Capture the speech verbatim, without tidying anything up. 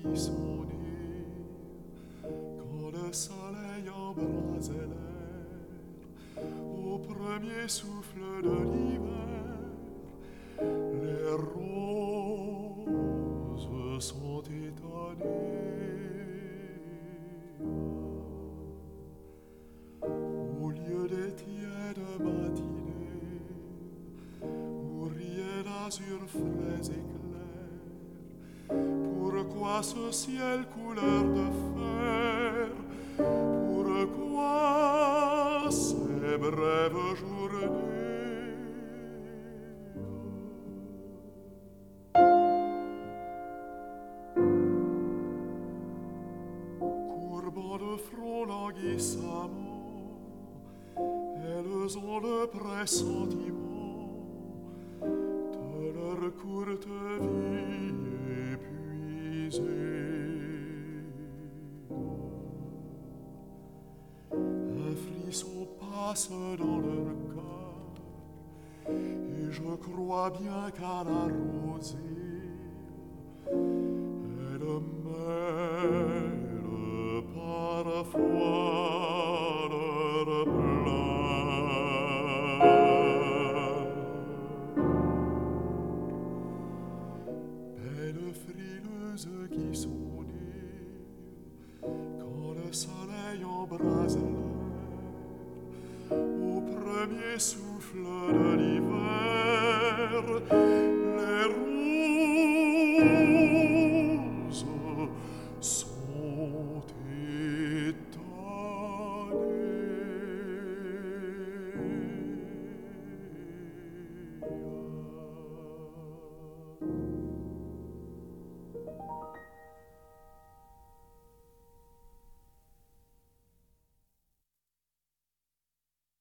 qui sont nés quand le soleil embrasait l'air au premier souffle de l'hiver. Les roses sont étonnées. Au lieu des tièdes matinées où riait l'azur frais et clair, pourquoi ce ciel couleur de fer? Pourquoi ces brèves journées? Courbant le front languissamment, elles ont le pressentiment de leur courte vie épuisée. Un frisson passe dans leur cœur, et je crois bien qu'à la rosée, elle mêle parfois leur pleurs. Belles frileuses qui sont nées quand le soleil embrase l'air au premier souffle de l'hiver.